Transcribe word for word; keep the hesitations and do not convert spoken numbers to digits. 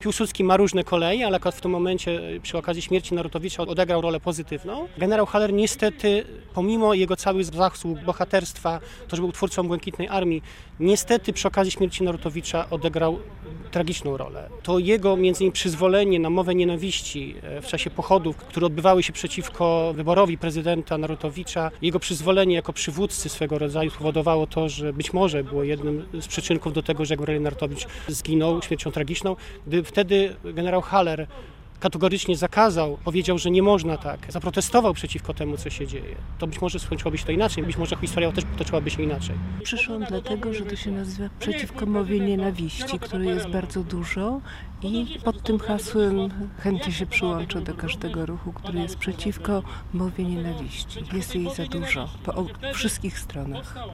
Piłsudski ma różne koleje, ale akurat w tym momencie przy okazji śmierci Narutowicza odegrał rolę pozytywną. Generał Haller niestety, pomimo jego całych zasług, bohaterstwa, to, że był twórcą Błękitnej Armii, niestety przy okazji śmierci Narutowicza odegrał tragiczną rolę. To jego między innymi przyzwolenie na mowę nienawiści w czasie pochodów, które odbywały się przeciwko wyborowi prezydenta Narutowicza, jego przyzwolenie jako przywódcy swego rodzaju spowodowało to, że być może było jednym z przyczynków do tego, że Gabriel Narutowicz zginął śmiercią tragiczną. Gdy wtedy generał Haller kategorycznie zakazał, powiedział, że nie można tak, zaprotestował przeciwko temu, co się dzieje, to być może skończyłoby się to inaczej, być może historia też potoczyłaby się inaczej. Przyszłam dlatego, że to się nazywa Przeciwko mowie nienawiści, której jest bardzo dużo i pod tym hasłem chętnie się przyłączę do każdego ruchu, który jest przeciwko mowie nienawiści. Jest jej za dużo, po wszystkich stronach.